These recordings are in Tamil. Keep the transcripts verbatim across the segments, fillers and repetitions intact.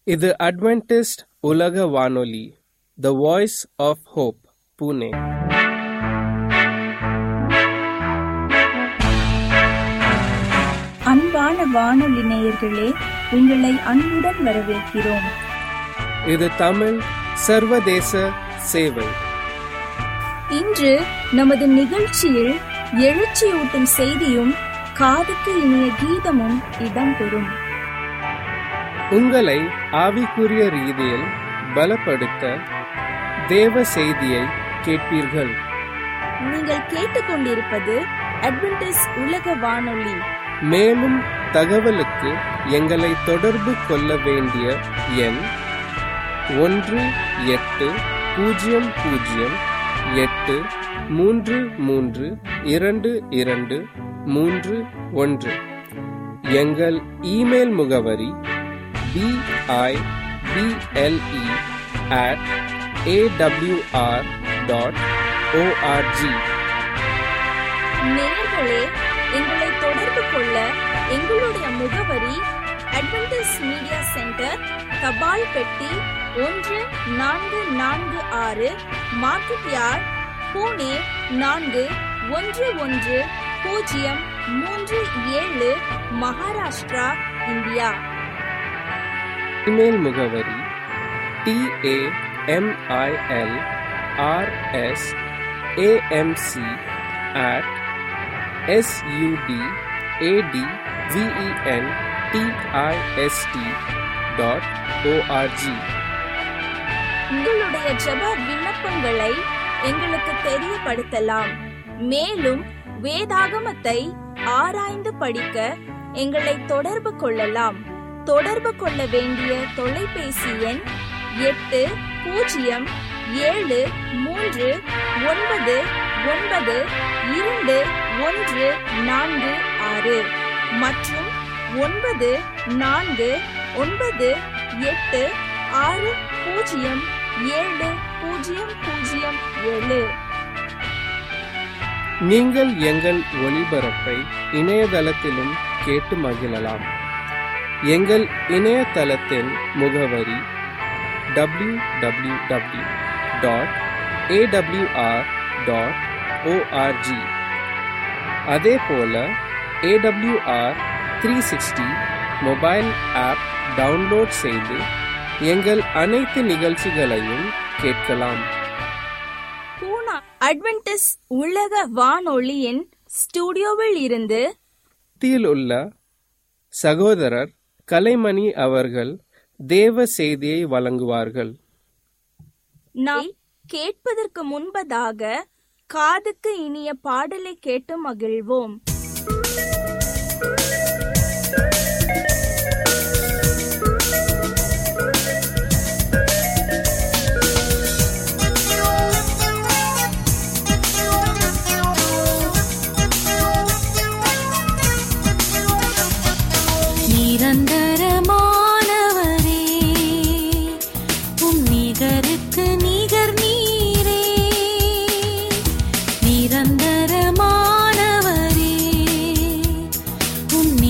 இது அட்வென்டிஸ்ட் உலக வானொலி, the voice of hope, Pune. அன்பான வானொலி நேயர்களே, உங்களை அன்புடன் வரவேற்கிறோம். இது தமிழ் சர்வதேச சேவை. இன்று நமது நிகழ்ச்சியில் எழுச்சியூட்டும் செய்தியும் காதுக்கு இனிய கீதமும் இடம்பெறும். உங்களை ஆவிக்குரிய ரீதியில் பலப்படுத்த தேவ செய்தியை கேட்பீர்கள். நீங்கள் கேட்டுக்கொண்டிருப்பது அட்வென்டிஸ்ட் உலக வானொலி. மேலும் தகவலுக்கு எங்களை தொடர்பு கொள்ள வேண்டிய எண் ஒன்று எட்டு பூஜ்ஜியம் பூஜ்ஜியம் எட்டு மூன்று மூன்று இரண்டு இரண்டு மூன்று ஒன்று. எங்கள் இமெயில் முகவரி P I P L E at AWR dot ORG. நேயர்களே, எங்களை தொடர்பு கொள்ள எங்களுடைய முகவரி அட்வென்டிஸ்ட் மீடியா சென்டர், தபால் பெட்டி ஒன்று நான்கு நான்கு ஆறு, மார்க்கெட் யார்ட், புனே நான்கு ஒன்று ஒன்று பூஜ்ஜியம் மூன்று ஏழு, மகாராஷ்டிரா, இந்தியா. இமெயில் முகவரி T A M I L R S A M C at S U D A D V E N T I S T dot ORG. உங்களுடைய ஜெப விண்ணப்பங்களை எங்களுக்கு தெரியப்படுத்தலாம். மேலும் வேதாகமத்தை ஆராய்ந்து படிக்க எங்களை தொடர்பு கொள்ளலாம். தொடர்பு கொள்ள வேண்டிய தொலைபேசி எண் எட்டு பூஜ்ஜியம் ஏழு மூன்று ஒன்பது ஒன்பது இரண்டு ஒன்று நான்கு ஆறு மற்றும் ஒன்பது நான்கு ஒன்பது எட்டு ஆறு பூஜ்ஜியம் ஏழு பூஜ்ஜியம் பூஜ்ஜியம் ஏழு. நீங்கள் எங்கள் ஒளிபரப்பை இணையதளத்திலும் கேட்டு மகிழலாம். எங்கள் இணையதளத்தின் முகவரி W W W dot AWR dot ORG. அதே போல AWR three sixty mobile app download செய்து எங்கள் அனைத்து நிகழ்ச்சிகளையும் கேட்கலாம். பூனா அட்வென்டிஸ்ட் உலக வானொலியின் ஸ்டுடியோவில் இருந்து உள்ள சகோதரர் கலைமணி அவர்கள் தேவ செய்தியை வழங்குவார்கள். நாம் கேட்பதற்கு முன்பதாக காதுக்கு இனிய பாடலை கேட்டு மகிழ்வோம். நிரந்தரமானவரே, உம் நிகருக்கு நிகர் நீரே. நிரந்தரமானவரே, உம்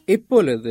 இப்பொழுது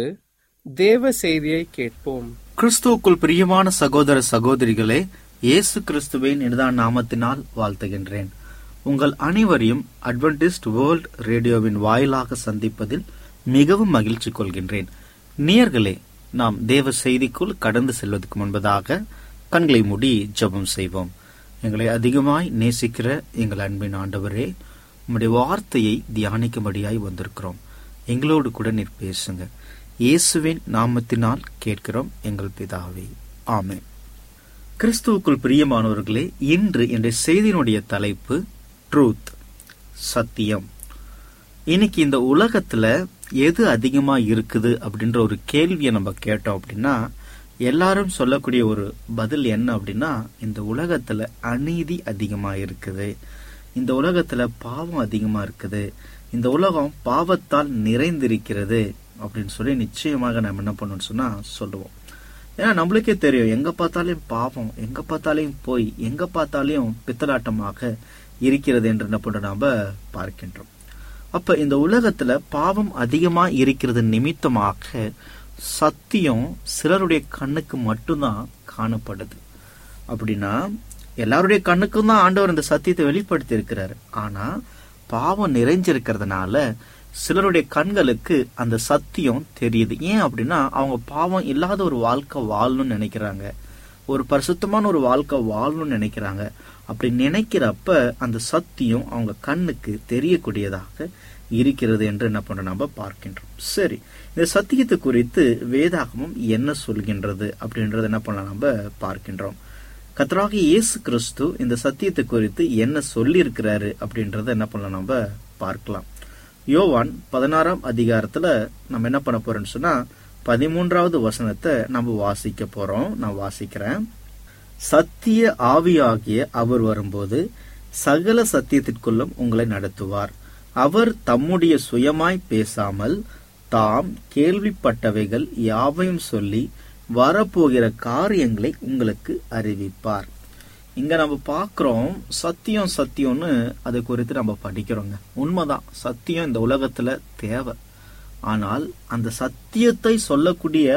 தேவ செய்தியை கேட்போம். கிறிஸ்துவுக்குள் பிரியமான சகோதர சகோதரிகளே, இயேசு கிறிஸ்துவின் இனிதான நாமத்தினால் வாழ்த்துகின்றேன். உங்கள் அனைவரையும் அட்வென்டிஸ்ட் வேர்ல்ட் ரேடியோவின் வாயிலாக சந்திப்பதில் மிகவும் மகிழ்ச்சி கொள்கின்றேன். நேயர்களே, நாம் தேவ செய்திக்குள் கடந்து செல்வதற்கு முன்பதாக கண்களை மூடி ஜெபம் செய்வோம். எங்களை அதிகமாய் நேசிக்கிற எங்கள் அன்பின் ஆண்டவரே, உம்முடைய வார்த்தையை தியானிக்கும்படியாய் வந்திருக்கிறோம். எங்களோடு கூட நீர் பேசுங்க. இயேசுவின் நாமத்தினால் கேட்கிறோம் எங்கள் பிதாவே, ஆமென். கிறிஸ்துவுக்குள் பிரியமானவர்களே, இன்று என்ற செய்தியினுடைய தலைப்பு ட்ரூத், சத்தியம். இன்னைக்கு இந்த உலகத்துல எது அதிகமா இருக்குது அப்படின்ற ஒரு கேள்வியை நம்ம கேட்டோம் அப்படின்னா, எல்லாரும் சொல்லக்கூடிய ஒரு பதில் என்ன அப்படின்னா, இந்த உலகத்துல அநீதி அதிகமா இருக்குது, இந்த உலகத்துல பாவம் அதிகமா இருக்குது, இந்த உலகம் பாவத்தால் நிறைந்திருக்கிறது அப்படின்னு சொல்லி நிச்சயமாக நம்ம என்ன பண்ணணும்னு சொன்னா சொல்லுவோம். ஏன்னா நம்மளுக்கே தெரியும், எங்க பார்த்தாலும் பாவம், எங்க பார்த்தாலையும் போய், எங்க பார்த்தாலையும் பித்தலாட்டமாக இருக்கிறது என்று என்ன பண்ற நாம பார்க்கின்றோம். அப்ப இந்த உலகத்துல பாவம் அதிகமா இருக்கிறது நிமித்தமாக சத்தியம் சிலருடைய கண்ணுக்கு மட்டும்தான் காணப்படுது. அப்படின்னா எல்லாருடைய கண்ணுக்கும் தான் ஆண்டவர் இந்த சத்தியத்தை வெளிப்படுத்தி இருக்கிறாரு. ஆனா பாவம் நிறைஞ்சிருக்கிறதுனால சிலருடைய கண்களுக்கு அந்த சத்தியம் தெரியுது. ஏன் அப்படின்னா அவங்க பாவம் இல்லாத ஒரு வாழ்க்கை வாழணும்னு நினைக்கிறாங்க, ஒரு பரிசுத்தமான ஒரு வாழ்க்கை வாழணும்னு நினைக்கிறாங்க. அப்படி நினைக்கிறப்ப அந்த சத்தியம் அவங்க கண்ணுக்கு தெரியக்கூடியதாக இருக்கிறது என்று என்ன பண்ற நம்ம பார்க்கின்றோம். சரி, இந்த சத்தியத்தை குறித்து வேதாகமம் என்ன சொல்கின்றது அப்படின்றது என்ன பண்ண நம்ம பார்க்கின்றோம். கர்த்தராகிய இயேசு கிறிஸ்து இந்த சத்தியத்தை குறித்து என்ன சொல்லி இருக்கிறாரு அப்படின்றத என்ன பண்ணலாம் நம்ம பார்க்கலாம். யோவான் பதினாறாம் அதிகாரத்துல நம்ம என்ன பண்ண போறோம்னு சொன்னா பதிமூன்றாவது வசனத்தை நம்ம வாசிக்க போறோம். நான் வாசிக்கிறேன். சத்திய ஆவியாகிய அவர் வரும்போது சகல சத்தியத்திற்குள்ளும் உங்களை நடத்துவார். அவர் தம்முடைய சுயமாய் பேசாமல் தாம் கேள்விப்பட்டவைகள் யாவையும் சொல்லி வரப்போகிற காரியங்களை உங்களுக்கு அறிவிப்பார். இங்க நம்ம பாக்குறோம், சத்தியம் சத்தியம்னு அதை குறித்து நம்ம படிக்கிறோங்க. உண்மைதான், சத்தியம் இந்த உலகத்துல தேவை. ஆனால் அந்த சத்தியத்தை சொல்லக்கூடிய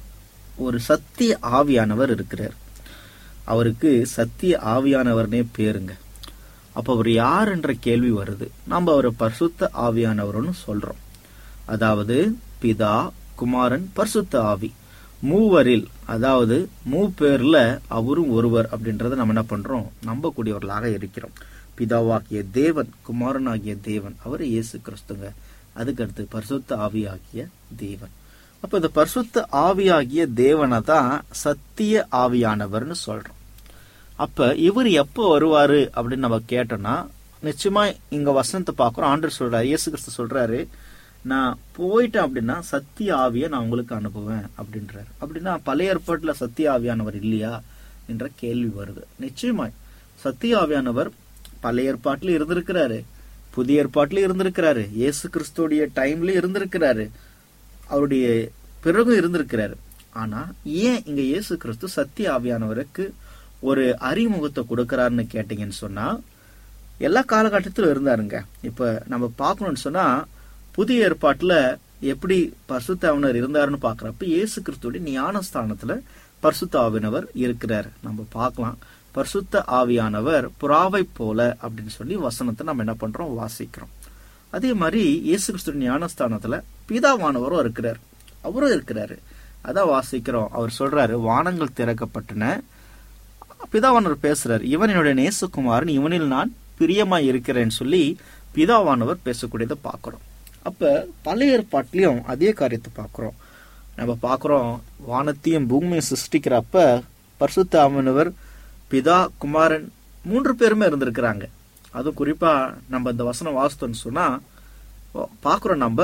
ஒரு சத்திய ஆவியானவர் இருக்கிறார். அவருக்கு சத்திய ஆவியானவர்னே பேருங்க. அப்ப அவர் யார் என்ற கேள்வி வருது. நம்ம அவரை பரிசுத்த ஆவியானவர்னு சொல்றோம். அதாவது பிதா, குமாரன், பரிசுத்த ஆவி, மூவரில், அதாவது மூ பேர்ல அவரும் ஒருவர் அப்படின்றத நம்ம என்ன பண்றோம், நம்பக்கூடியவர்களாக இருக்கிறோம். பிதாவாகிய தேவன், குமாரனாகிய தேவன், அவர் இயேசு கிறிஸ்துங்க. அதுக்கடுத்து பரிசுத்த ஆவியாகிய தேவன். அப்ப இந்த பரிசுத்த ஆவியாகிய தேவனை தான் சத்திய ஆவியானவர்னு சொல்றோம். அப்ப இவர் எப்ப வருவாரு அப்படின்னு நம்ம கேட்டோம்னா, நிச்சயமா இங்க வசனத்தை பாக்குறோம். ஆண்டவர் சொல்றாரு, இயேசு கிறிஸ்து சொல்றாரு, நான் போயிட்டேன் அப்படின்னா சத்திய ஆவியை நான் உங்களுக்கு அனுப்புவேன் அப்படின்றாரு. அப்படின்னா பழைய ஏற்பாட்டுல சத்திய ஆவியானவர் இல்லையா என்ற கேள்வி வருது. நிச்சயமாய் சத்திய ஆவியானவர் பழைய ஏற்பாட்டுல இருந்திருக்கிறாரு, புதிய ஏற்பாட்டுல இருந்திருக்கிறாரு, இயேசு கிறிஸ்துடைய டைம்ல இருந்திருக்கிறாரு, அவருடைய பிறகு இருந்திருக்கிறாரு. ஆனா ஏன் இங்க இயேசு கிறிஸ்து சத்திய ஆவியானவருக்கு ஒரு அறிமுகத்தை கொடுக்கிறாருன்னு கேட்டீங்கன்னு சொன்னா, எல்லா காலகட்டத்திலும் இருந்தாருங்க. இப்ப நம்ம பார்க்கணும்னு சொன்னா, புதிய ஏற்பாட்டுல எப்படி பரிசுத்த ஆவியானவர் இருந்தாருன்னு பாக்குறப்ப இயேசு கிறிஸ்துடைய ஞானஸ்தானத்துல பரிசுத்த ஆவியானவர் இருக்கிறார். நம்ம பார்க்கலாம், பரிசுத்த ஆவியானவர் புறாவை போல அப்படின்னு சொல்லி வசனத்தை நம்ம என்ன பண்றோம், வாசிக்கிறோம். அதே மாதிரி இயேசு கிறிஸ்துடைய ஞானஸ்தானத்துல பிதாவானவரும் இருக்கிறார், அவரும் இருக்கிறாரு. அதான் வாசிக்கிறோம். அவர் சொல்றாரு, வானங்கள் திறக்கப்பட்டன. பிதாவானவர் பேசுறாரு, இவன் என்னுடைய நேசகுமாரன், இவனில் நான் பிரியமாய் இருக்கிறேன்னு சொல்லி பிதாவானவர் பேசக்கூடியதை பாக்குறோம். அப்ப பழைய ஏற்பாட்டிலையும் அதே காரியத்தை பாக்குறோம். நம்ம பாக்குறோம், வானத்தையும் பூமியும் சிருஷ்டிக்கிறப்ப பரிசுத்த ஆவியானவர், பிதா, குமாரன் மூன்று பேருமே இருந்திருக்கிறாங்க. அதுவும் குறிப்பா நம்ம இந்த வசனம் வாசித்தோம்னு சொன்னா பாக்குறோம், நம்ம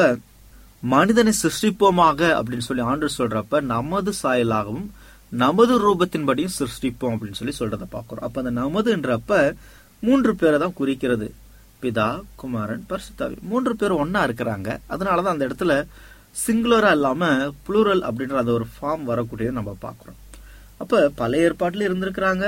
மனிதனை சிருஷ்டிப்போமாக அப்படின்னு சொல்லி ஆண்டவர் சொல்றப்ப நமது சாயலாகவும் நமது ரூபத்தின்படியும் சிருஷ்டிப்போம் அப்படின்னு சொல்லி சொல்றத பாக்குறோம். அப்ப அந்த நமதுன்றப்ப மூன்று பேரை தான் குறிக்கிறது. பிதா, குமாரன், பரிசுத்தாவி, மூன்று பேரும் ஒன்னா இருக்கிறாங்க. அதனாலதான் அந்த இடத்துல சிங்குலரா இல்லாம புளூரல் அப்படின்ற அந்த ஒரு ஃபார்ம் வரக்கூடியதை நம்ம பாக்குறோம். அப்ப பழைய ஏற்பாட்டுல இருந்திருக்கிறாங்க,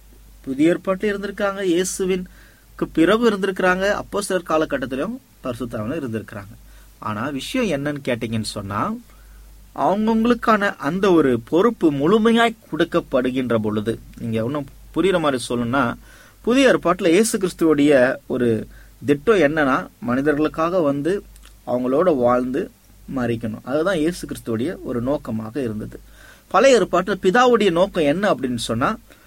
புதிய ஏற்பாட்டுல இருந்திருக்காங்க, இயேசுவின் பிறகு இருந்திருக்கிறாங்க, அப்போஸ்தலர் காலகட்டத்திலும் பரிசுத்த ஆவியானவர் இருந்திருக்கிறாங்க. ஆனா விஷயம் என்னன்னு கேட்டீங்கன்னு சொன்னா, அவங்கவுங்களுக்கான அந்த ஒரு பொறுப்பு முழுமையாய் கொடுக்கப்படுகின்ற பொழுது, நீங்க இன்னும் புரியுற மாதிரி சொல்லணும்னா, புதிய ஏற்பாட்டுல இயேசு கிறிஸ்துவோடைய ஒரு திட்டம் என்னன்னா, மனிதர்களுக்காக வந்து அவங்களோட வாழ்ந்து மறிக்கணும். அதுதான் இயேசு கிறிஸ்துவோடைய ஒரு நோக்கமாக இருந்தது. பழைய ஏற்பாட்டுல பிதாவுடைய நோக்கம் என்ன அப்படின்னு சொன்னா,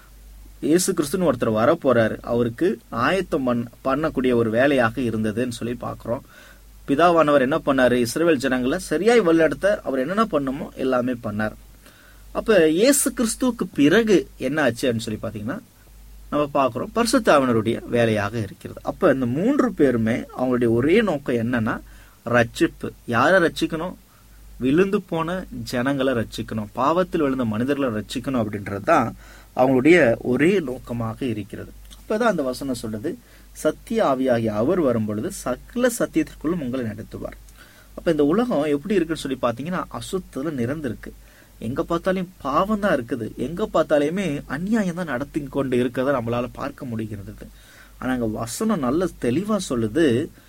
இயேசு கிறிஸ்துன்னு ஒருத்தர் வர போறாரு, அவருக்கு ஆயத்தம் பண்ணக்கூடிய ஒரு வேலையாக இருந்ததுன்னு சொல்லி பாக்குறோம். பிதாவானவர் என்ன பண்ணாரு, இஸ்ரவேல் ஜனங்களை சரியாய் வழிநடத்த அவர் என்னென்ன பண்ணுமோ எல்லாமே பண்ணார். அப்ப இயேசு கிறிஸ்துவுக்கு பிறகு என்ன ஆச்சுன்னு சொல்லி பாத்தீங்கன்னா நம்ம பாக்குறோம், பரிசுத்த ஆவியானவருடைய வேலையாக இருக்கிறது. அப்ப இந்த மூன்று பேருமே அவங்களுடைய ஒரே நோக்கம் என்னன்னா, ரட்சிப்பு. யாரை ரட்சிக்கணும்? விழுந்து போன ஜனங்களை ரட்சிக்கணும், பாவத்தில் விழுந்த மனிதர்களை ரட்சிக்கணும் அப்படின்றதுதான் அவங்களுடைய ஒரே நோக்கமாக இருக்கிறது. அப்பதான் அந்த வசனம் சொல்றது, சத்திய ஆவியாகிய அவர் வரும் பொழுது சகல சத்தியத்திற்குள்ளும் உங்களை நடத்துவார். அப்ப இந்த உலகம் எப்படி இருக்குன்னு சொல்லி பாத்தீங்கன்னா, அசுத்தத்துல நிறைந்திருக்கு. எங்க பார்த்தாலும் பாவம் தான் இருக்குது, எங்க பார்த்தாலுமே அநியாயம் தான் நடத்தி கொண்டு இருக்கிறத நம்மளால பார்க்க முடிகிறது. ஆனா அங்க வசனம் நல்ல தெளிவா சொல்லுது,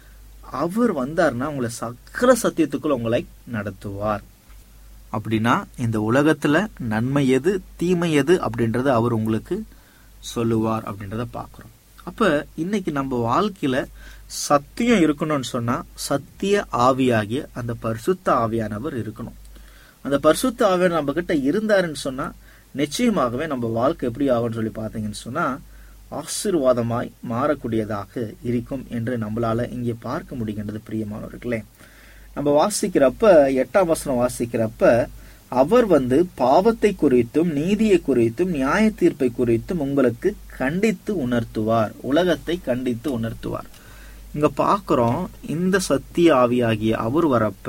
அவர் வந்தார்னா உங்களை சகல சத்தியத்துக்குள்ள உங்களை நடத்துவார். அப்படின்னா இந்த உலகத்துல நன்மை எது தீமை எது அப்படின்றத அவர் உங்களுக்கு சொல்லுவார் அப்படின்றத பாக்குறோம். அப்ப இன்னைக்கு நம்ம வாழ்க்கையில சத்தியம் இருக்கணும்னு சொன்னா, சத்திய ஆவியாகிய அந்த பரிசுத்த ஆவியானவர் இருக்கணும். அந்த பரிசுத்த ஆவியானவர் நம்ம கிட்ட இருந்தாருன்னு சொன்னா, நிச்சயமாகவே நம்ம வாழ்க்கை எப்படி ஆகும்னு சொல்லி பாத்தீங்கன்னு சொன்னா, ஆசீர்வாதமாய் மாறக்கூடியதாக இருக்கும் என்று நம்மளால இங்கே பார்க்க முடிகின்றது. பிரியமானவர்களே, நம்ம வாசிக்கிறப்ப எட்டாம் வசனம் வாசிக்கிறப்ப, அவர் வந்து பாவத்தை குறித்தும் நீதியை குறித்தும் நியாய தீர்ப்பை குறித்தும் உங்களுக்கு கண்டித்து உணர்த்துவார், உலகத்தை கண்டித்து உணர்த்துவார். இங்க பாக்குறோம், இந்த சத்திய ஆவியாகிய அவர் வரப்ப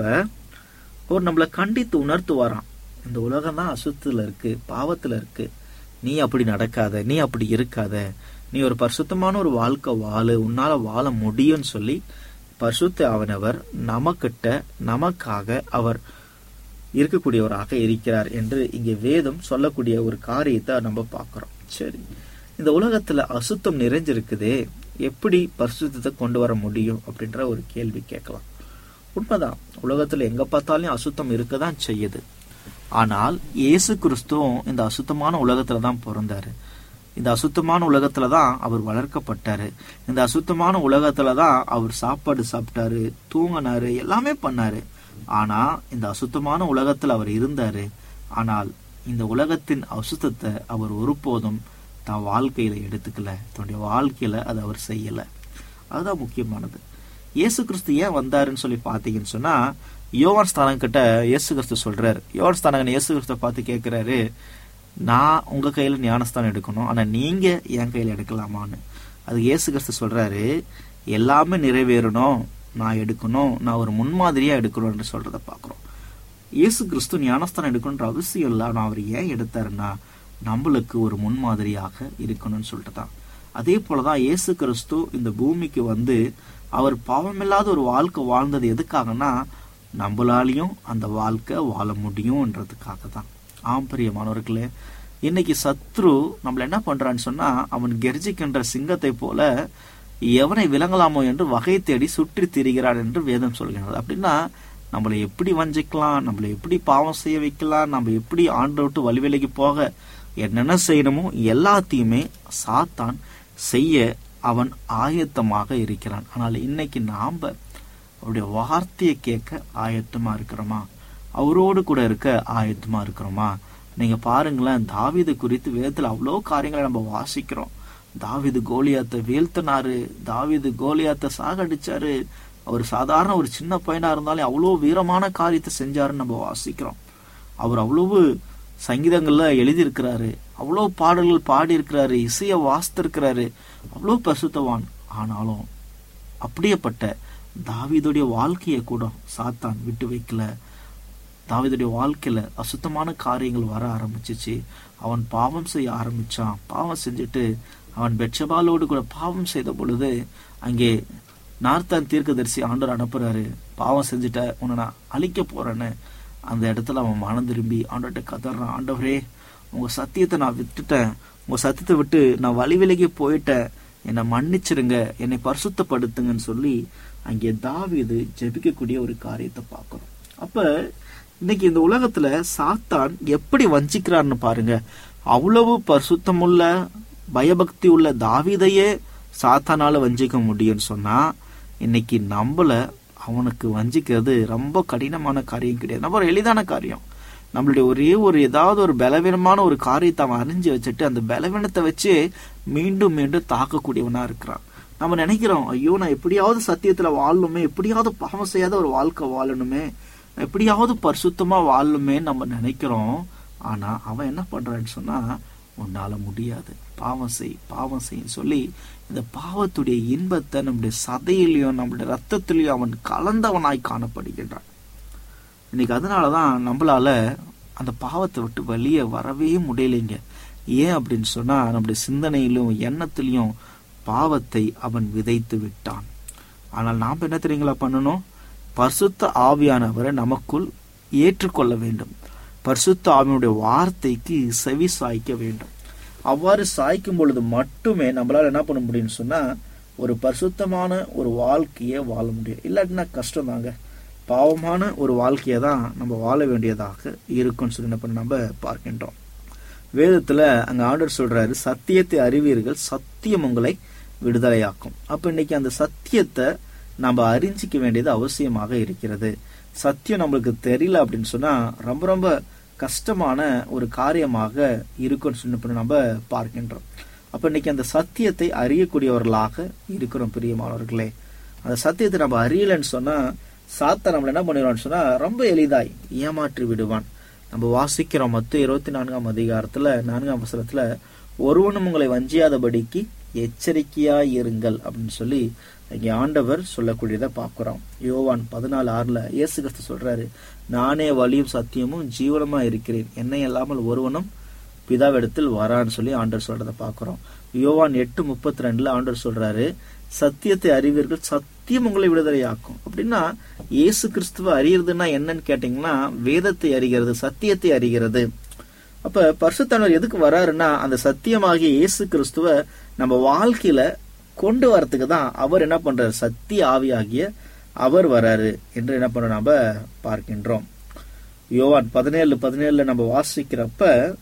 அவர் நம்மளை கண்டித்து உணர்த்துவாராம். இந்த உலகம் தான் அசுத்தத்துல இருக்கு, பாவத்துல இருக்கு, நீ அப்படி நடக்காத, நீ அப்படி இருக்காத, நீ ஒரு பரிசுத்தமான ஒரு வாழ்க்கை வாழு, உன்னால வாழ முடியும்னு சொல்லி பரிசுத்த ஆவியானவர் நமக்கிட்ட நமக்காக அவர் இருக்கக்கூடியவராக இருக்கிறார் என்று இங்கே வேதம் சொல்லக்கூடிய ஒரு காரியத்தை நம்ம பார்க்கிறோம். சரி, இந்த உலகத்துல அசுத்தம் நிறைஞ்சிருக்குதே, எப்படி பரிசுத்தத்தை கொண்டு வர முடியும் அப்படின்ற ஒரு கேள்வி கேட்கலாம். உண்மைதான், உலகத்துல எங்க பார்த்தாலும் அசுத்தம் இருக்கதான் செய்யுது. ஆனால் இயேசு கிறிஸ்துவும் இந்த அசுத்தமான உலகத்துலதான் பிறந்தாரு, இந்த அசுத்தமான உலகத்துலதான் அவர் வளர்க்கப்பட்டாரு, இந்த அசுத்தமான உலகத்துலதான் அவர் சாப்பாடு சாப்பிட்டாரு, தூங்கினாரு, எல்லாமே பண்ணாரு. ஆனா இந்த அசுத்தமான உலகத்துல அவர் இருந்தாரு. ஆனால் இந்த உலகத்தின் அசுத்தத்தை அவர் ஒருபோதும் தன் வாழ்க்கையில எடுத்துக்கல, தன்னுடைய வாழ்க்கையில அதை அவர் செய்யல. அதுதான் முக்கியமானது. இயேசு கிறிஸ்து ஏன் வந்தாருன்னு சொல்லி பாத்தீங்கன்னு சொன்னா, யோவான் ஸ்தானம் கிட்ட இயேசு கிறிஸ்து சொல்றாரு, யோவான் ஸ்தானம் இயேசு கிறிஸ்துவ பார்த்து கேட்கிறாரு, நான் உங்க கையில ஞானஸ்தானம் எடுக்கணும், ஆனா நீங்க என் கையில எடுக்கலாமான்னு. அது இயேசு கிறிஸ்து சொல்றாரு, எல்லாமே நிறைவேறணும், நான் எடுக்கணும், நான் ஒரு முன்மாதிரியா எடுக்கணும்னு சொல்றத பாக்குறோம். இயேசு கிறிஸ்து ஞானஸ்தானம் எடுக்கணுன்ற அவசியம் இல்லை, ஆனா அவர் ஏன் எடுத்தாருன்னா நம்மளுக்கு ஒரு முன்மாதிரியாக இருக்கணும்னு சொல்லிட்டுதான். அதே போலதான் இயேசு கிறிஸ்து இந்த பூமிக்கு வந்து அவர் பாவமில்லாத ஒரு வாழ்க்கை வாழ்ந்தது எதுக்காகனா, நம்மளாலையும் அந்த வாழ்க்கை வாழ முடியும்ன்றதுக்காக தான். ஆம் பிரியமானவர்களே, இன்னைக்கு சத்ரு நம்மள என்ன பண்றான்னு சொன்னா, அவன் கெர்ஜிக்கின்ற சிங்கத்தை போல எவனை விளங்கலாமோ என்று வகை தேடி சுற்றி திரிகிறான் என்று வேதம் சொல்கிறது. அப்படின்னா நம்மளை எப்படி வஞ்சிக்கலாம், நம்மளை எப்படி பாவம் செய்ய வைக்கலாம், நம்ம எப்படி ஆண்டை விட்டு வழி விலகி போக என்னென்ன செய்யணுமோ எல்லாத்தையுமே சாத்தான் செய்ய அவன் ஆயத்தமாக இருக்கிறான். ஆனால் இன்னைக்கு நாம அவருடைய வார்த்தையை கேட்க ஆயத்தமா இருக்கிறோமா, அவரோடு கூட இருக்க ஆயத்தமா இருக்கிறோமா? நீங்க பாருங்களேன், தாவீது குறித்து வேதத்துல அவ்வளோ காரியங்களை நம்ம வாசிக்கிறோம். தாவீது கோலியாத்தை வீழ்த்தினாரு, தாவீது கோலியாத்தை சாகடிச்சாரு, அவர் சாதாரண ஒரு சின்ன பையனா இருந்தாலும் அவ்வளோ வீரமான காரியத்தை செஞ்சாருன்னு நம்ம வாசிக்கிறோம். அவர் அவ்வளவு சங்கீதங்கள்ல எழுதியிருக்கிறாரு, அவ்வளோ பாடல்கள் பாடி இருக்கிறாரு, இசைய வாசித்திருக்கிறாரு, அவ்வளோ பரிசுத்தவான். ஆனாலும் அப்படியேப்பட்ட தாவீதுடைய வாழ்க்கையை கூட சாத்தான் விட்டு வைக்கல. தாவீதுடைய வாழ்க்கையில அசுத்தமான காரியங்கள் வர ஆரம்பிச்சிச்சு. அவன் பாவம் செய்ய ஆரம்பிச்சான். பாவம் செஞ்சுட்டு அவன் பெட்சபாலோடு கூட பாவம் செய்த பொழுது அங்கே நார்த்தான் தீர்க்கதரிசி ஆண்டவர் அனுப்புறாரு, பாவம் செஞ்சுட்ட, உன்னை நான் அழிக்க போறேன்னு. அந்த இடத்துல அவன் மனம் திரும்பி ஆண்டவர்கிட்ட கதறான், ஆண்டவரே உங்க சத்தியத்தை நான் விட்டுட்டேன், உங்க சத்தியத்தை விட்டு நான் வழி விலகி போயிட்டேன், என்னை மன்னிச்சிருங்க, என்னை பரிசுத்தப்படுத்துங்கன்னு சொல்லி அங்கே தாவீது ஜெபிக்கக்கூடிய ஒரு காரியத்தை பார்க்கிறோம். அப்ப இன்னைக்கு இந்த உலகத்துல சாத்தான் எப்படி வஞ்சிக்கிறான்னு பாருங்க. அவ்வளவு பரிசுத்தமுள்ள பயபக்தி உள்ள தாவீதையே சாத்தானால வஞ்சிக்க முடியும்னு சொன்னா, இன்னைக்கு நம்மள அவனுக்கு வஞ்சிக்கிறது ரொம்ப கடினமான காரியம் கிடையாது, நம்ம ஒரு எளிதான காரியம். நம்மளுடைய ஒரே ஒரு ஏதாவது ஒரு பலவீனமான ஒரு காரியத்தை அவன் அறிஞ்சு வச்சுட்டு அந்த பலவீனத்தை வச்சு மீண்டும் மீண்டும் தாக்கக்கூடியவனா இருக்கிறான். நம்ம நினைக்கிறோம், ஐயோ நான் எப்படியாவது சத்தியத்துல வாழணுமே, எப்படியாவது பாவம் செய்யாத ஒரு வாழ்க்கை வாழணுமே, எப்படியாவது பரிசுத்தமா வாழணுமே நம்ம நினைக்கிறோம். ஆனா அவன் என்ன பண்றான்னு சொன்னா, உன்னால முடியாது, பாவம் செய் பாவம் செய்ன்னு சொல்லி இந்த பாவத்துடைய இன்பத்தை நம்முடைய சதையிலையும் நம்மளுடைய ரத்தத்திலையும் அவன் கலந்தவனாய் காணப்படுகின்றான். இன்னைக்கு அதனாலதான் நம்மளால அந்த பாவத்தை விட்டு வெளியே வரவே முடியலைங்க. ஏன் அப்படின்னு சொன்னா, நம்முடைய சிந்தனையிலும் எண்ணத்திலையும் பாவத்தை அவன் விதைத்து விட்டான். ஆனால் நாம் என்ன தெரியுங்களா பண்ணணும்? பரிசுத்த ஆவியானவரை நமக்குள் ஏற்றுக்கொள்ள வேண்டும். பரிசுத்த ஆவியினுடைய வார்த்தைக்கு செவி சாய்க்க வேண்டும். அவ்வாறு சாய்க்கும் பொழுது மட்டுமே நம்மளால என்ன பண்ண முடியும்னு சொன்னா, ஒரு பரிசுத்தமான ஒரு வாழ்க்கையை வாழ முடியும். இல்லாட்டினா கஷ்டம் தாங்க. பாவமான ஒரு வாழ்க்கையை தான் நம்ம வாழ வேண்டியதாக இருக்கும்னு சொல்லி என்ன பண்ண நம்ம பார்க்கின்றோம். வேதத்துல அங்க ஆண்டவர் சொல்றாரு, சத்தியத்தை அறிவீர்கள், சத்தியம் உங்களை விடுதலையாக்கும். அப்ப இன்னைக்கு அந்த சத்தியத்தை நம்ம அறிஞ்சிக்க வேண்டியது அவசியமாக இருக்கிறது. சத்தியம் நம்மளுக்கு தெரியல அப்படின்னு சொன்னா ரொம்ப ரொம்ப கஷ்டமான ஒரு காரியமாக இருக்கும்னு சொல்லி நம்ம பார்க்கின்றோம். அப்ப இன்னைக்கு அந்த சத்தியத்தை அறியக்கூடியவர்களாக இருக்கிறோம் பிரியமானவர்களே. அந்த சத்தியத்தை நம்ம அறியலன்னு சொன்னா சாத்தான் நம்மள என்ன பண்ணிடுவான்னு சொன்னா ரொம்ப எளிதாய் ஏமாற்றி விடுவான். நம்ம வாசிக்கிறோம் மத்தேயு இருபத்தி நான்காம் அதிகாரத்துல நான்காம் வசனத்துல, ஒருவனும் உங்களை வஞ்சியாதபடிக்கு எச்சரிக்கையாய் இருங்கள் அப்படின்னு சொல்லி இங்க ஆண்டவர் சொல்லக்கூடியதை பார்க்கிறோம். யோவான் பதினாலு ஆறுல இயேசு கிறிஸ்து சொல்றாரு, நானே வழியும் சத்தியமும் ஜீவனமா இருக்கிறேன், என்னை இல்லாமல் ஒருவனும் பிதாவிடத்தில் வரான்னு சொல்லி ஆண்டவர் சொல்றதை பார்க்கிறோம். யோவான் எட்டு முப்பத்தி ரெண்டுல ஆண்டவர் சொல்றாரு, சத்தியத்தை அறிவீர்கள், சத்தியம் உங்களை விடுதலையாக்கும். அப்படின்னா இயேசு கிறிஸ்துவ அறியறதுன்னா என்னன்னு கேட்டீங்கன்னா, வேதத்தை அறிகிறது, சத்தியத்தை அறிகிறது. அப்ப பரிசுத்தவான்கள் எதுக்கு வராருன்னா, அந்த சத்தியமாகிய இயேசு கிறிஸ்துவ நம்ம வாழ்க்கையில கொண்டு வரத்துக்கு தான் அவர் என்ன பண்றாரு, சத்திய ஆவியாகிய அவர் வராரு என்று என்ன பண்ற நம்ம பார்க்கின்றோம். யோவான் பதினேழு பதினேழுல நம்ம வாசிக்கிறப்ப,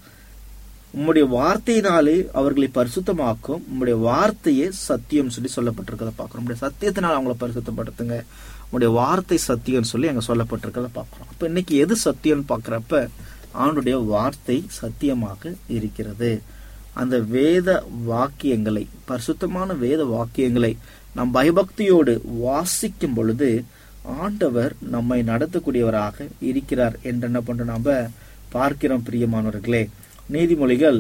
உம்முடைய வார்த்தையினாலே அவர்களை பரிசுத்தமாக்கும், உம்முடைய வார்த்தையே சத்தியம் சொல்லி சொல்லப்பட்டிருக்கிறத பார்க்கிறோம். உங்களுடைய சத்தியத்தினால் அவங்களை பரிசுத்தப்படுத்துங்க, உங்களுடைய வார்த்தை சத்தியம் சொல்லி அங்க சொல்லப்பட்டிருக்கிறத பார்க்கிறோம். அப்ப இன்னைக்கு எது சத்தியம்னு பாக்குறப்ப, ஆண்டுடைய வார்த்தை சத்தியமாக இருக்கிறது. அந்த வேத வாக்கியங்களை, பரிசுத்தமான வேத வாக்கியங்களை நாம் பயபக்தியோடு வாசிக்கும் பொழுது ஆண்டவர் நம்மை நடத்தக்கூடியவராக இருக்கிறார் என்று என்ன பண்ற நாம பார்க்கிறோம் பிரியமானவர்களே. நீதிமொழிகள்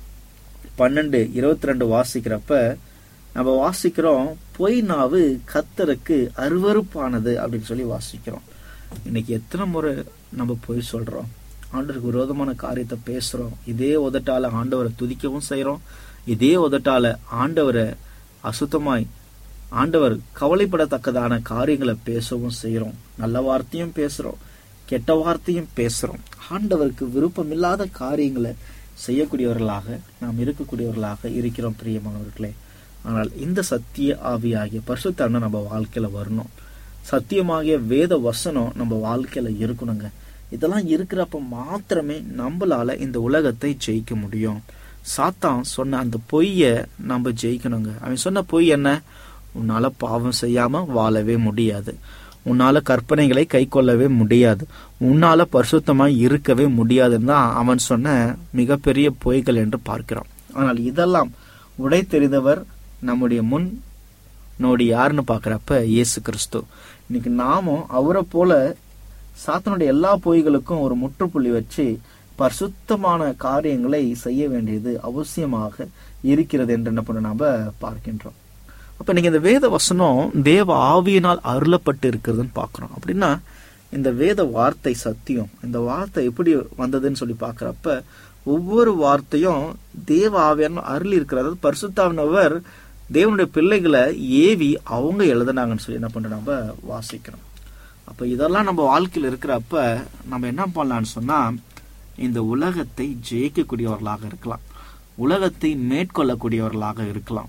பன்னெண்டு இருபத்தி ரெண்டு வாசிக்கிறப்ப நம்ம வாசிக்கிறோம், பொய் நாவு கர்த்தருக்கு அருவருப்பானது அப்படின்னு சொல்லி வாசிக்கிறோம். இன்னைக்கு எத்தனை முறை நம்ம பொய் சொல்றோம், ஆண்டவருக்கு விரோதமான காரியத்தை பேசுறோம். இதே உதட்டால ஆண்டவரை துதிக்கவும் செய்யறோம், இதே உதட்டால ஆண்டவரை அசுத்தமாய் ஆண்டவர் கவலைப்படத்தக்கதான காரியங்களை பேசவும் செய்யறோம். நல்ல வார்த்தையும் பேசுறோம், கெட்ட வார்த்தையும் பேசுறோம். ஆண்டவருக்கு விருப்பம் இல்லாத காரியங்களை செய்யக்கூடியவர்களாக நாம் இருக்கக்கூடியவர்களாக இருக்கிறோம் பிரியமானவர்களே. ஆனால் இந்த சத்திய ஆவியாகிய பரிசுத்தாவியை நம்ம வாழ்க்கையில வரணும். சத்தியமாகிய வேத வசனம் நம்ம வாழ்க்கையில இருக்கணுங்க. இதெல்லாம் இருக்கிறப்ப மாத்திரமே நம்மளால இந்த உலகத்தை ஜெயிக்க முடியும். சாத்தான் சொன்ன அந்த பொய்ய நம்ம ஜெயிக்கணுங்க. அவன் சொன்ன பொய் என்ன? உன்னால பாவம் செய்யாம வாழவே முடியாது, உன்னால கற்பனைகளை கை கொள்ளவே முடியாது, உன்னால பரிசுத்தமாய் இருக்கவே முடியாதுன்னு தான் அவன் சொன்ன மிகப்பெரிய பொய்கள் என்று பார்க்கிறோம். ஆனால் இதெல்லாம் உடை தெரிந்தவர் நம்முடைய முன் நோடி யாருன்னு பாக்குறப்ப இயேசு கிறிஸ்து. இன்னைக்கு நாமும் அவரை போல சாத்தனுடைய எல்லா பொய்களுக்கும் ஒரு முற்றுப்புள்ளி வச்சு பரிசுத்தமான காரியங்களை செய்ய வேண்டியது அவசியமாக இருக்கிறது என்று என்ன பண்ண நாம பார்க்கின்றோம். அப்ப இன்னைக்கு இந்த வேத வசனம் தேவ ஆவியினால் அருளப்பட்டு இருக்கிறதுன்னு பாக்குறோம். அப்படின்னா இந்த வேத வார்த்தை சத்தியம். இந்த வார்த்தை எப்படி வந்ததுன்னு சொல்லி பாக்குறப்ப ஒவ்வொரு வார்த்தையும் தேவ ஆவியான அருள் இருக்கிறது. பரிசுத்தாவினவர் தேவனுடைய பிள்ளைகளை ஏவி அவங்க எழுதினாங்கன்னு சொல்லி என்ன பண்ற நம்ம வாசிக்கிறோம். அப்ப இதெல்லாம் நம்ம வாழ்க்கையில் இருக்கிறப்ப நம்ம என்ன பண்ணலாம்னு சொன்னா, இந்த உலகத்தை ஜெயிக்கக்கூடியவர்களாக இருக்கலாம், உலகத்தை மேற்கொள்ளக்கூடியவர்களாக இருக்கலாம்,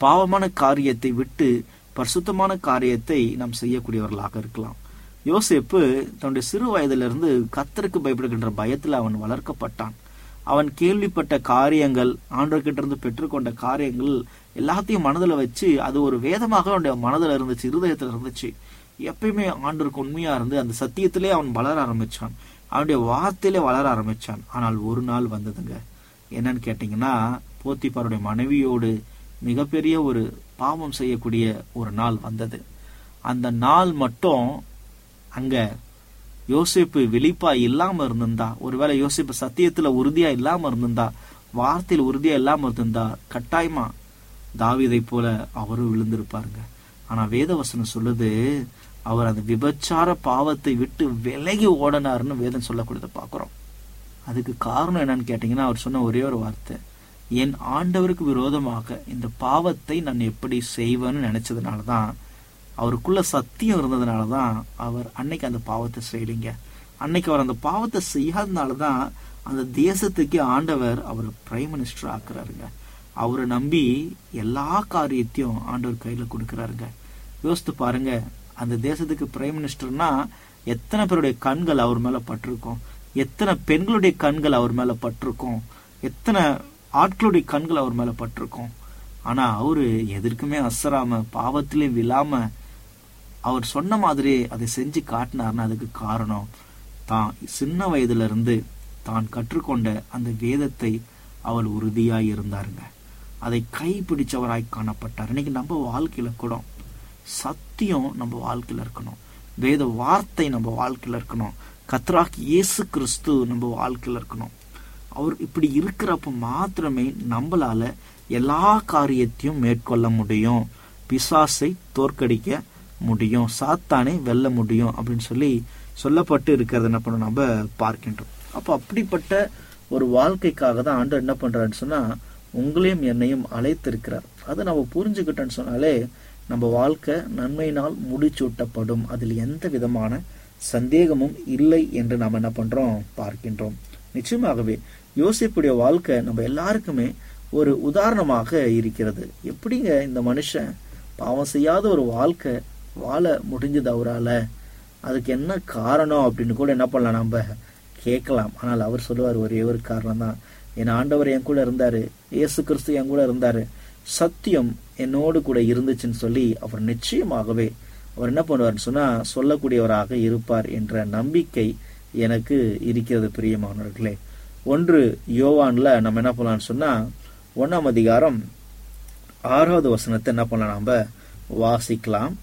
பாவமான காரியத்தை விட்டு பரிசுத்தமான காரியத்தை நாம் செய்யக்கூடியவர்களாக இருக்கலாம். யோசேப்பு தன்னுடைய சிறு வயதிலிருந்து கர்த்தருக்கு பயப்படுகின்ற பயத்தில் அவன் வளர்க்கப்பட்டான். அவன் கேள்விப்பட்ட காரியங்கள், ஆண்டவர்கிட்ட இருந்து பெற்றுக்கொண்ட காரியங்கள் எல்லாத்தையும் மனதில் வச்சு அது ஒரு வேதமாக அவனுடைய மனதில் இருந்துச்சு, இருதயத்தில் இருந்துச்சு. எப்பயுமே ஆண்டவருக்கு உண்மையா இருந்து அந்த சத்தியத்திலே அவன் வளர ஆரம்பிச்சான், அவனுடைய வார்த்தையிலே வளர ஆரம்பிச்சான். ஆனால் ஒரு நாள் வந்ததுங்க, என்னன்னு கேட்டீங்கன்னா, போத்திபாருடைய மனைவியோடு மிகப்பெரிய ஒரு பாவம் செய்யக்கூடிய ஒரு நாள் வந்தது. அந்த நாள் மட்டும் அங்க யோசேப்பு வெளிப்பா இல்லாம இருந்திருந்தா, ஒருவேளை யோசேப்பு சத்தியத்துல உறுதியா இல்லாம இருந்திருந்தா, வார்த்தையில் உறுதியா இல்லாம இருந்திருந்தா, கட்டாயமா தாவீதை போல அவரும் விழுந்திருப்பாருங்க. ஆனா வேதவசனம் சொல்லுது, அவர் அந்த விபச்சார பாவத்தை விட்டு விலகி ஓடனாருன்னு வேதம் சொல்லக்கூடியதை பாக்குறோம். அதுக்கு காரணம் என்னன்னு கேட்டீங்கன்னா, அவர் சொன்ன ஒரே ஒரு வார்த்தை, என் ஆண்டவருக்கு விரோதமாக இந்த பாவத்தை நான் எப்படி செய்வேன்னு நினைச்சதுனாலதான், அவருக்குள்ள சத்தியம் இருந்ததுனாலதான் அவர் அன்னைக்கு அந்த பாவத்தை செய்யலைங்க. அன்னைக்கு அவர் அந்த பாவத்தை செய்யாதனாலதான் அந்த தேசத்துக்கு ஆண்டவர் அவர் பிரைம் மினிஸ்டர் ஆக்குறாருங்க. அவரை நம்பி எல்லா காரியத்தையும் ஆண்டவர் கையில கொடுக்கிறாருங்க. யோசித்து பாருங்க, அந்த தேசத்துக்கு பிரைம் மினிஸ்டர்னா எத்தனை பேருடைய கண்கள் அவர் மேல பட்டிருக்கும், எத்தனை பெண்களுடைய கண்கள் அவர் மேல பட்டிருக்கும், எத்தனை ஆட்களுடைய கண்கள் அவர் மேல பட்டிருக்கும். ஆனா அவரு எதற்குமே அசராம, பாவத்திலே விழாம, அவர் சொன்ன மாதிரி அதை செஞ்சு காட்டினார்னா அதுக்கு காரணம் தான் சின்ன வயதுல இருந்து தான் கற்றுக்கொண்ட அந்த வேதத்தை அவர் உறுதியாய் இருந்தாருங்க. அதை கைப்பிடிச்சவராய் காணப்பட்டார். இன்னைக்கு நம்ம வாழ்க்கையில கூட சத்தியம் நம்ம வாழ்க்கையில இருக்கணும், வேத வார்த்தை நம்ம வாழ்க்கையில இருக்கணும், கர்த்தராகிய இயேசு கிறிஸ்து நம்ம வாழ்க்கையில இருக்கணும். அவர் இப்படி இருக்கிறப்ப மாத்திரமே நம்மளால எல்லா காரியத்தையும் மேற்கொள்ள முடியும், பிசாசை தோற்கடிக்க முடியும், சாத்தானை வெல்ல முடியும் அப்படின்னு சொல்லி சொல்லப்பட்டு இருக்கிறது என்ன பண்ண நம்ம பார்க்கின்றோம். அப்ப அப்படிப்பட்ட ஒரு வாழ்க்கைக்காக தான் ஆண்டவர் என்ன பண்றாருன்னு சொன்னா, உங்களையும் என்னையும் அழைத்திருக்கிறார். அதை நம்ம புரிஞ்சுக்கிட்டோன்னு சொன்னாலே நம்ம வாழ்க்கை நன்மையினால் முடிச்சூட்டப்படும், அதில் எந்த விதமான சந்தேகமும் இல்லை என்று நாம் என்ன பண்றோம் பார்க்கின்றோம். நிச்சயமாகவே யோசேப்புடைய வாழ்க்கை நம்ம எல்லாருக்குமே ஒரு உதாரணமாக இருக்கிறது. எப்படிங்க இந்த மனுஷன் பாவம் செய்யாத ஒரு வாழ்க்கை வாழ முடிஞ்சது அவரால, அதுக்கு என்ன காரணம் அப்படின்னு கூட என்ன பண்ணலாம் நம்ம கேட்கலாம். ஆனால் அவர் சொல்லுவார், ஒரே ஒரு காரணம் தான், என் ஆண்டவர் என் கூட இருந்தாரு, இயேசு கிறிஸ்து என் கூட இருந்தாரு, சத்தியம் என்னோடு கூட இருந்துச்சுன்னு சொல்லி அவர் நிச்சயமாகவே அவர் என்ன பண்ணுவார்னு சொன்னா சொல்லக்கூடியவராக இருப்பார் என்ற நம்பிக்கை எனக்கு இருக்கிறது பிரியமானவர்களே. ஒன்று யோவான்ல நம்ம என்ன பண்ணலாம்னு சொன்னா, ஒன்னாம் அதிகாரம் ஆறாவது வசனத்தை என்ன பண்ணலாம் நம்ம வாசிக்கலாம்.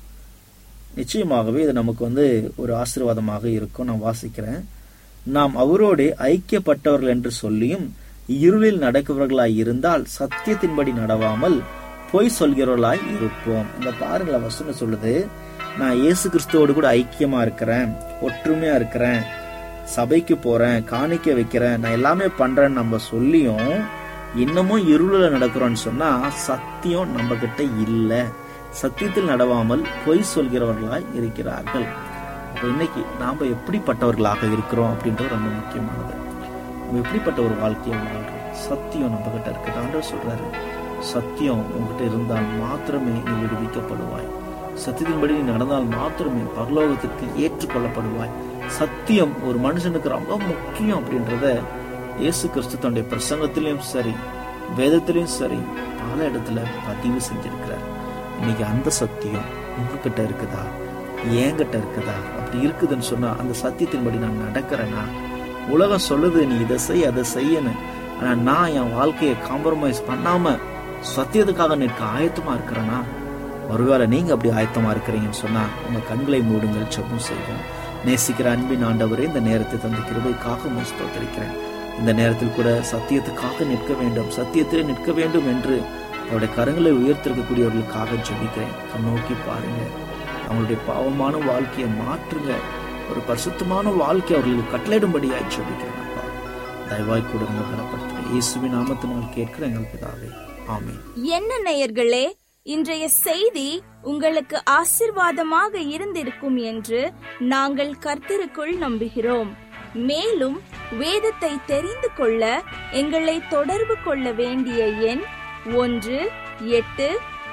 நிச்சயமாகவே இது நமக்கு வந்து ஒரு ஆசீர்வாதமாக இருக்கும். நான் வாசிக்கிறேன். நாம் அவரோடு ஐக்கியப்பட்டவர்கள் என்று சொல்லியும் இருளில் நடக்கிறவர்களாய் இருந்தால் சத்தியத்தின்படி நடவாமல் பொய் சொல்கிறவர்களாய் இருப்போம். இந்த பாருங்களா, வசனம் சொல்லுது, நான் இயேசு கிறிஸ்துவோடு கூட ஐக்கியமா இருக்கிறேன், ஒற்றுமையா இருக்கிறேன், சபைக்கு போறேன், காணிக்க வைக்கிறேன், நான் எல்லாமே பண்றேன்னு நம்ம சொல்லியும் இன்னமும் இருளில் நடக்கிறோம்னு சொன்னா சத்தியம் நம்ம கிட்ட இல்ல, சத்தியத்தில் நடவாமல் பொய் சொல்கிறவர்களாய் இருக்கிறார்கள். அப்ப இன்னைக்கு நாம எப்படிப்பட்டவர்களாக இருக்கிறோம் அப்படின்றது ரொம்ப முக்கியமானது. நம்ம எப்படிப்பட்ட ஒரு வாழ்க்கையை வாழ்றோம், சத்தியம் நம்ம கிட்ட இருக்குது. ஆண்டவர் சொல்றாரு, சத்தியம் உங்ககிட்ட இருந்தால் மாத்திரமே நீ விடுவிக்கப்படுவாய், சத்தியத்தின்படி நீ நடந்தால் மாத்திரமே பரலோகத்திற்கு ஏற்றுக்கொள்ளப்படுவாய். சத்தியம் ஒரு மனுஷனுக்கு ரொம்ப முக்கியம் அப்படின்றத இயேசு கிறிஸ்து தன்னுடைய பிரசங்கத்திலையும் சரி வேதத்திலையும் சரி பல இடத்துல பதிவு செஞ்சிருக்கிறார். இன்னைக்கு அந்த சத்தியம் உங்ககிட்ட இருக்குதா, என்கிட்ட இருக்குதா? அப்படி இருக்குதுன்னு சொன்னா அந்த சத்தியத்தின்படி நான் நடக்கிறேன்னா, உலகம் சொல்லுது நீ இதை செய் அதை செய்யணும், ஆனா நான் என் வாழ்க்கையை காம்ப்ரமைஸ் பண்ணாம சத்தியத்துக்காக நிற்க ஆயத்தமா இருக்கிறேன்னா, ஒருவேளை நீங்க அப்படி ஆயத்தமா இருக்கிறீங்கன்னு சொன்னா உங்க கண்களை மூடுங்கள், ஜெபம் செய்வோம். நேசிக்கிற அன்பின் ஆண்டவரே, இந்த நேரத்தை தந்த கிருபைக்காக ஸ்தோத்திரிக்கிறேன். இந்த நேரத்தில் கூட சத்தியத்துக்காக நிற்க வேண்டும், சத்தியத்திலே நிற்க வேண்டும் என்று அவருடைய கரங்களை உயர்த்திருக்கக்கூடியவர்களுக்காக ஜெபிக்கிறேன். நோக்கி பாருங்க, அவங்களுடைய பாவமான வாழ்க்கையை மாற்றுங்க, ஒரு பரிசுத்தமான வாழ்க்கை அவர்களுக்கு கட்டளையிடும்படியாய் ஜெபிக்கிறேன். அப்பா, தயவாய் கூட பலப்படுத்துங்க. இயேசுவின் நாமத்தினால் கேட்கிற எங்கள் பிதாவே, ஆமென். என்ன நேயர்களே, இன்றைய செய்தி உங்களுக்கு ஆசீர்வாதமாக இருந்திருக்கும் என்று நாங்கள் கர்த்தருக்குள் நம்புகிறோம். மேலும் வேதத்தை தெரிந்து கொள்ள எங்களை தொடர்பு கொள்ள வேண்டிய எண் ஒன்று எட்டு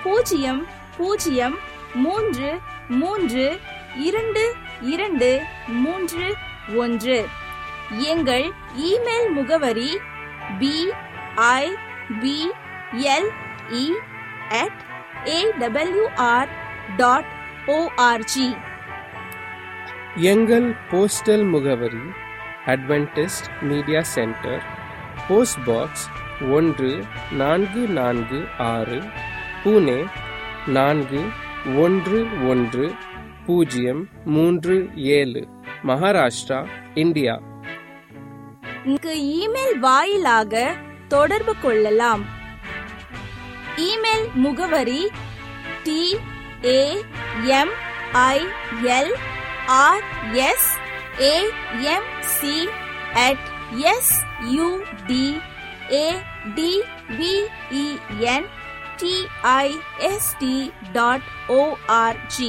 பூஜ்ஜியம் பூஜ்ஜியம் மூன்று மூன்று இரண்டு இரண்டு மூன்று ஒன்று. எங்கள் இமெயில் முகவரி P I P L E at A W R dot ORG. எங்கள் போஸ்டல் முகவரி Adventist media centre, post box ஒன்று நான்கு நான்கு ஆறு, புனே நான்கு ஒன்று ஒன்று பூஜ்ஜியம் மூன்று ஏழு, மகாராஷ்டிரா, இந்தியா. இங்கு இமெயில் வாயிலாக தொடர்பு கொள்ளலாம். இமெயில் முகவரி T A M I L R S A M C at S U D A D V E N T I S T dot ORG.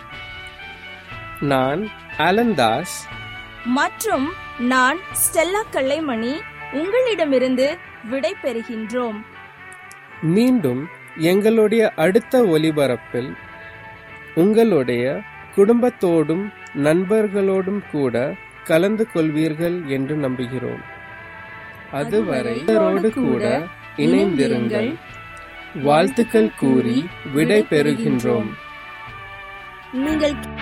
நான் அலந்தாஸ் மற்றும் நான் ஸ்டெல்லா கல்லைமணி உங்களிடமிருந்து விடை பெறுகின்றோம். மீண்டும் எங்களுடைய அடுத்த ஒலிபரப்பில் உங்களுடைய குடும்பத்தோடும் நண்பர்களோடும் கூட கலந்து கொள்வீர்கள் என்று நம்புகிறோம். அதுவரை இவரோடு கூட இணைந்திருங்கள். வாழ்த்துக்கள் கூறி விடை பெறுகின்றோம். நீங்கள்